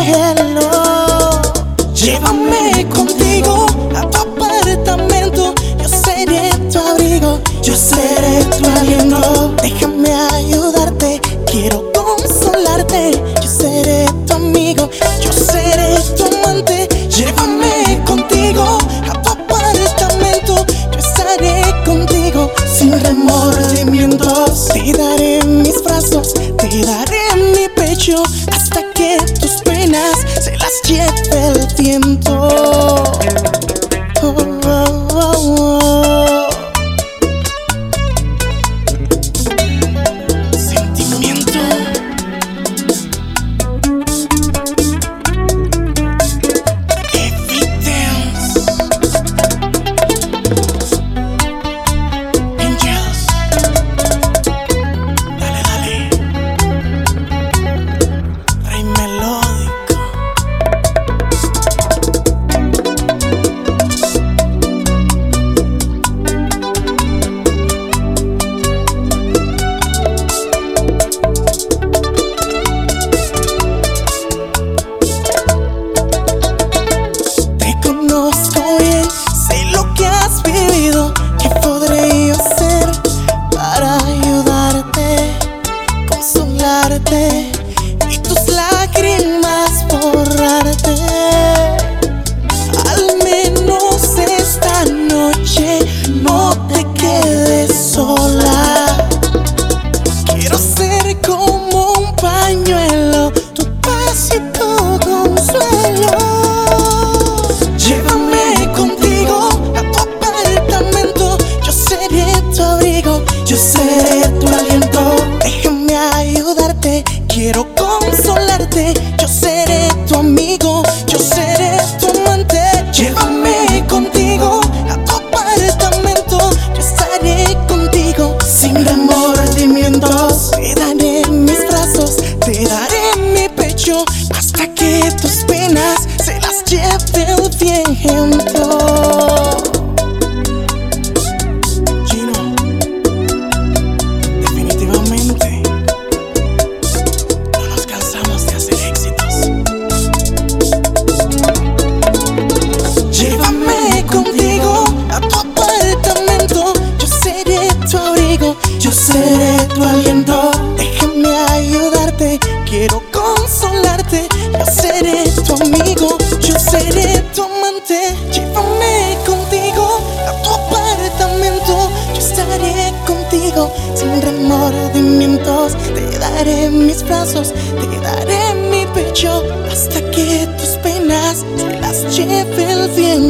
cielo. Llévame contigo a tu apartamento. Yo seré tu abrigo, yo seré tu aliento. Déjame ayudarte, quiero consolarte. Yo seré tu amigo, yo seré tu amante. Llévame contigo a tu apartamento. Yo estaré contigo sin remordimientos. Te daré mis brazos, te daré mi pecho, hasta que tus penas se las lleve el viento. Oh, oh, oh, oh. Sentimiento. Evidence. Angels. Dale, dale. Rey melódico. Te conozco bien, sé lo que has vivido. ¿Qué podré yo hacer para ayudarte, consolarte y tus lágrimas borrarte? Al menos esta noche no te quedes sola. Quiero ser como un pañuelo, tu paz y tu consuelo. Llévame contigo a tu apartamento. Yo seré tu abrigo, yo seré tu aliento. Déjame ayudarte, quiero consolarte. Yo seré tu amigo, yo seré tu amante. Llévame contigo a tu apartamento. Yo estaré contigo sin remordimientos. Te daré mis brazos, te daré mi pecho, hasta que tus penas se las lleve el viento. Gino, definitivamente no nos cansamos de hacer éxitos. Llévame contigo a tu apartamento. Yo seré tu abrigo, yo seré tu aliento. Déjame ayudarte, quiero consolarte. Yo seré tu amigo, yo seré tu amante. Llévame contigo a tu apartamento. Yo estaré contigo sin remordimientos. Te daré mis brazos, te daré mi pecho, hasta que tus penas se las lleve el viento.